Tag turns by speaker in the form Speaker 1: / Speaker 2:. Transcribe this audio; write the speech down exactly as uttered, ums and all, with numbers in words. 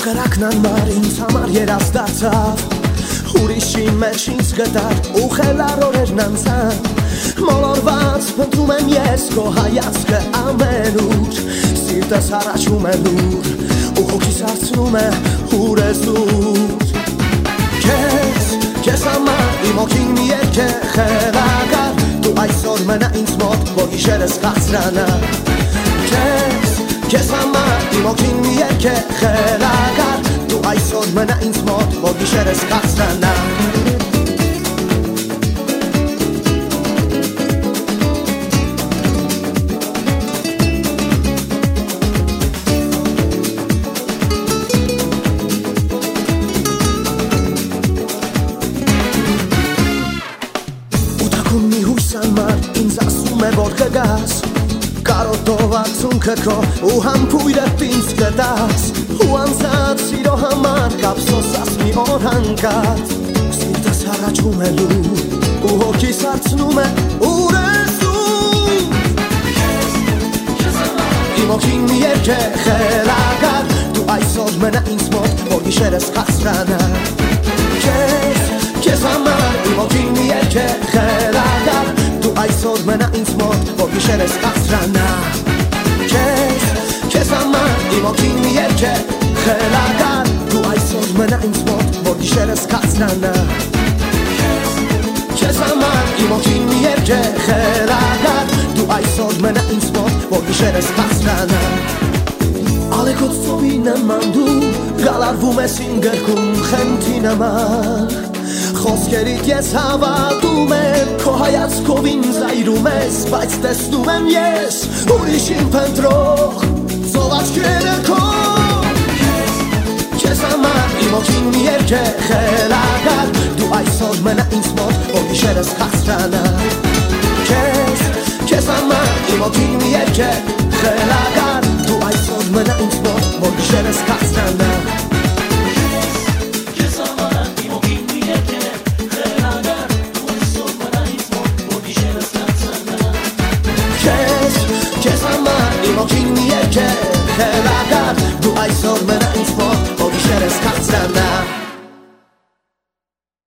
Speaker 1: უხერაკნან მარინც ამარ երաս դարձավ ուրիշի մեջ ինձ գտար ու խելառորեր նանցան մոլորված փնտրում եմ ես քո հայացքը ամենուր սիրտս հառաչում է լուր ու հոգիս հարցնում է ուր ես դու քեզ քեզ համար իմ օքին մի երգ է խելագար դու այսօր մնա ինձ մոտ որ գիշերս կացրանա քեզ քեզ համար իմ օքին մի երգ է խելագար դու այսօր մնա ինձ մոտ որ գիշերս կացրանա Ուտակումնի հույսան մար ինձ ասում է որ կգաս Կարոտով ացունքը քո ու համբույրդ ինձ կտաս ու անցած սիրո համար կապսոսաս մի օր հանկած սիրտս հառաչում է լուր ու հոգիս հարցնում է ուր ես դու իմ օքին մի երգ է խելագար դու այսօր մնա ինձ մոտ որ գիշերս կացրանա քեզ քեզ համար իմ օքին մի երգ է խելագար դու այսօր մնա ինձ մոտ որ գիշերս կացրանա քեզ քեզ համար իմ օքին մի երգ է խելագար դու այսօր մնա ինձ մոտ որ գիշերս կացրանա քեզ համար իմ օքին մի երգ է խելագար դու այսօր մնա ինձ մոտ որ գիշերս կացրանա Ալեքոց ծովի նման դու գալարվում ես իմ գրքում խենթի նման Խոսքերիդ ես հավատում եմ քո հայացքով ինձ այրում ես բայց տեսնում եմ ես ուրիշին փնտրող ծով աչքերը քո Քեզ համար իմ օքին մի երգ է խելագար դու այսօր մնա ինձ մոտ որ գիշերս կացրանա Քեզ քեզ համար իմ օքին մի երգ է խելագար դու այսօր մնա ինձ մոտ որ գիշերս կացրանա Քեզ համար իմ օքին մի երգ է խելագար